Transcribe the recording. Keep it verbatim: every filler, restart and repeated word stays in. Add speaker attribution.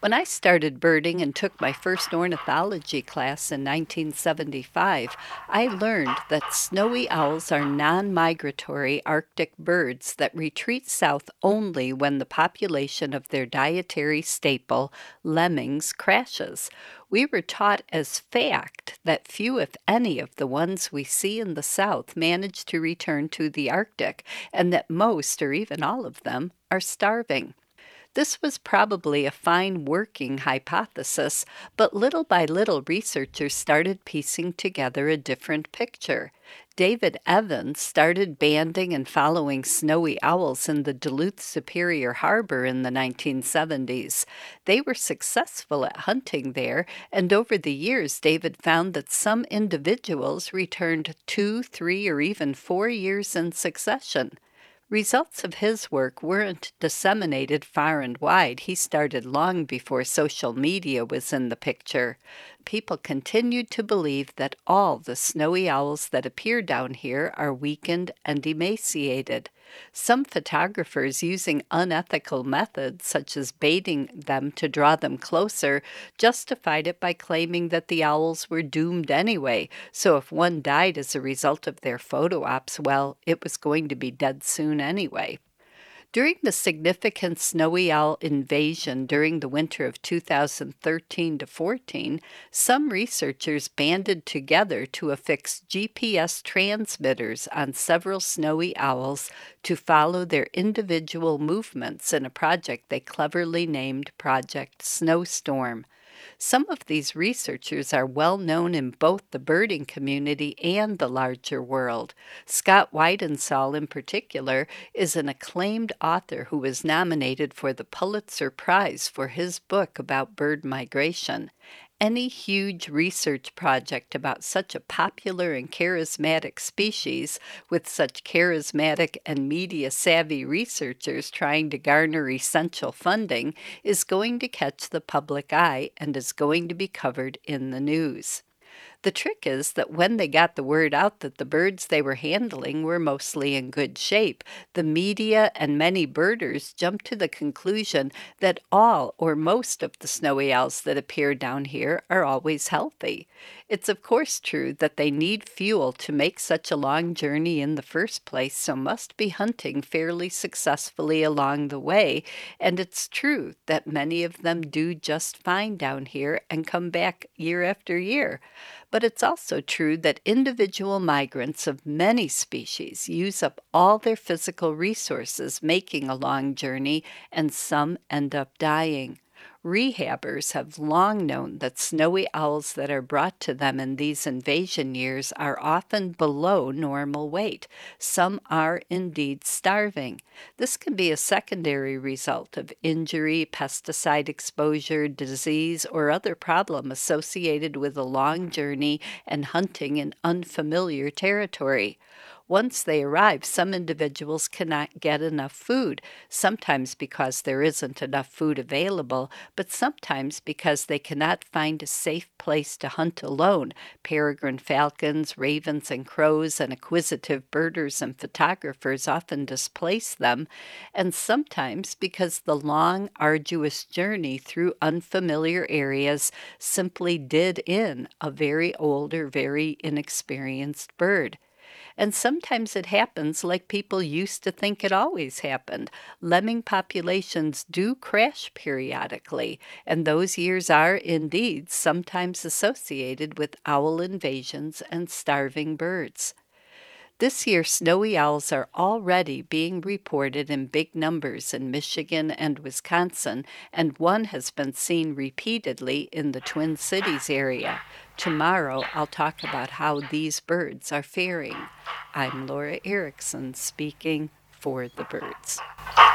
Speaker 1: When I started birding and took my first ornithology class in nineteen seventy-five, I learned that snowy owls are non-migratory Arctic birds that retreat south only when the population of their dietary staple, lemmings, crashes. We were taught as fact that few, if any, of the ones we see in the south manage to return to the Arctic, and that most, or even all of them, are starving. This was probably a fine working hypothesis, but little by little researchers started piecing together a different picture. David Evans started banding and following snowy owls in the Duluth Superior Harbor in the nineteen seventies. They were successful at hunting there, and over the years David found that some individuals returned two, three, or even four years in succession. Results of his work weren't disseminated far and wide. He started long before social media was in the picture. People continued to believe that all the snowy owls that appear down here are weakened and emaciated. Some photographers, using unethical methods such as baiting them to draw them closer, justified it by claiming that the owls were doomed anyway, so if one died as a result of their photo ops, well, it was going to be dead soon anyway. During the significant snowy owl invasion during the winter of two thousand thirteen to fourteen, some researchers banded together to affix G P S transmitters on several snowy owls to follow their individual movements in a project they cleverly named Project Snowstorm. Some of these researchers are well known in both the birding community and the larger world. Scott Weidensaul, in particular, is an acclaimed author who was nominated for the Pulitzer Prize for his book about bird migration. Any huge research project about such a popular and charismatic species, with such charismatic and media-savvy researchers trying to garner essential funding, is going to catch the public eye and is going to be covered in the news. The trick is that when they got the word out that the birds they were handling were mostly in good shape, the media and many birders jumped to the conclusion that all or most of the snowy owls that appear down here are always healthy. It's of course true that they need fuel to make such a long journey in the first place, so must be hunting fairly successfully along the way, and it's true that many of them do just fine down here and come back year after year. But it's also true that individual migrants of many species use up all their physical resources making a long journey, and some end up dying. Rehabbers have long known that snowy owls that are brought to them in these invasion years are often below normal weight. Some are indeed starving. This can be a secondary result of injury, pesticide exposure, disease, or other problem associated with a long journey and hunting in unfamiliar territory. Once they arrive, some individuals cannot get enough food, sometimes because there isn't enough food available, but sometimes because they cannot find a safe place to hunt alone. Peregrine falcons, ravens, and crows, and acquisitive birders and photographers often displace them, and sometimes because the long, arduous journey through unfamiliar areas simply did in a very old or very inexperienced bird. And sometimes it happens like people used to think it always happened. Lemming populations do crash periodically, and those years are indeed sometimes associated with owl invasions and starving birds. This year, snowy owls are already being reported in big numbers in Michigan and Wisconsin, and one has been seen repeatedly in the Twin Cities area. Tomorrow, I'll talk about how these birds are faring. I'm Laura Erickson, speaking for the birds.